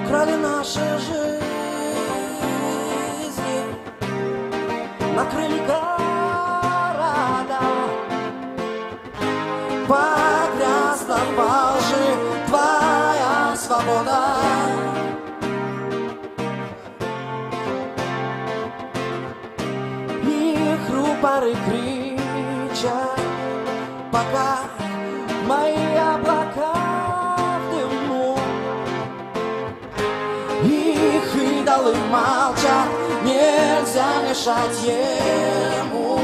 украли наши жизни, накрыли города, погрязла во лжи твоя свобода. Их рупоры кричат, пока мои облака в дыму. Их идолы молчат, нельзя мешать ему.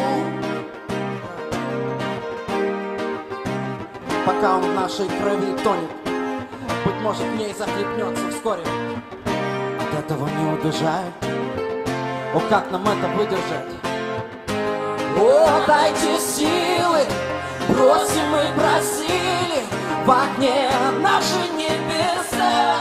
Пока он в нашей крови тонет, быть может, в ней захлебнется вскоре. От этого не убежать. О, как нам это выдержать? О, дайте силы, просим мы просили в огне наши небеса.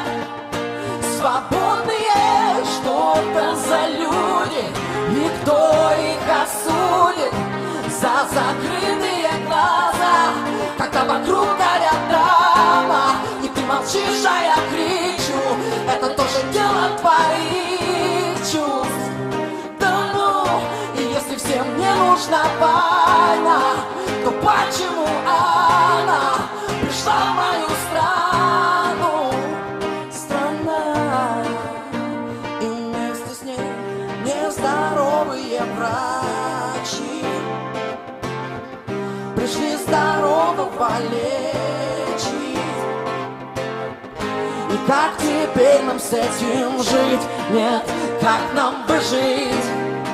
Свободные, что это за люди, и кто их осудит за закрытые глаза, когда вокруг горят дома, и ты молчишь, а я кричу. Это тоже дело твоих чувств. Да ну, и если всем не нужна война, то почему она пришла в мою страну? Страна, и вместе с ней нездоровые врачи пришли здорового лечить. И как теперь нам с этим жить? Нет, как нам выжить?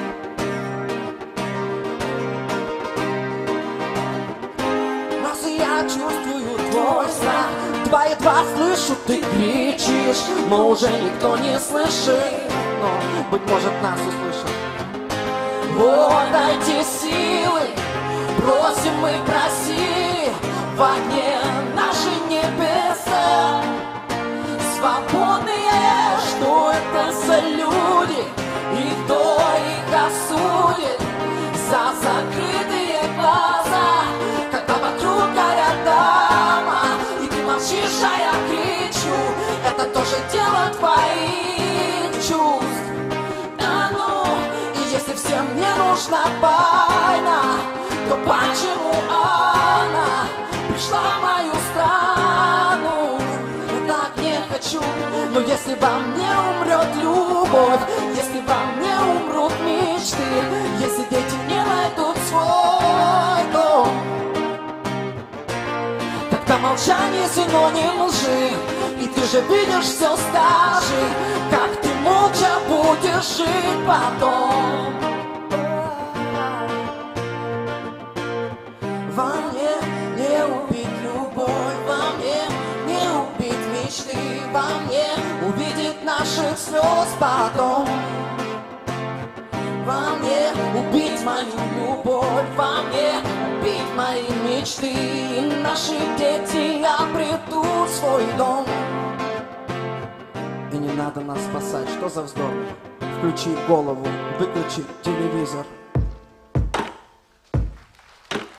Раз я чувствую твой страх, едва слышу, ты кричишь, но уже никто не слышит, но, быть может, нас услышат. Вот дайте силы, просим мы просили в огне наши небеса. Свободные, что это за люди, и кто их осудит за закрытые глаза, когда вокруг горят дома, и ты молчишь, а я кричу. Это тоже дело твоих чувств. А ну, и если всем не нужна война, то почему она пришла в мою страну? Я так не хочу, но если во мне умрет любовь, если во мне умрут мечты, если дети не найдут свой дом, тогда молчание синоним лжи. И ты же видишь, все скажи, как ты молча будешь жить потом. Во мне не убить любовь, во мне не убить мечты, во мне увидеть наших слез потом. Во мне убить мою любовь, во мне убить мои мечты, и наши дети обретут свой дом. И не надо нас спасать, что за вздор? Включи голову, выключи телевизор.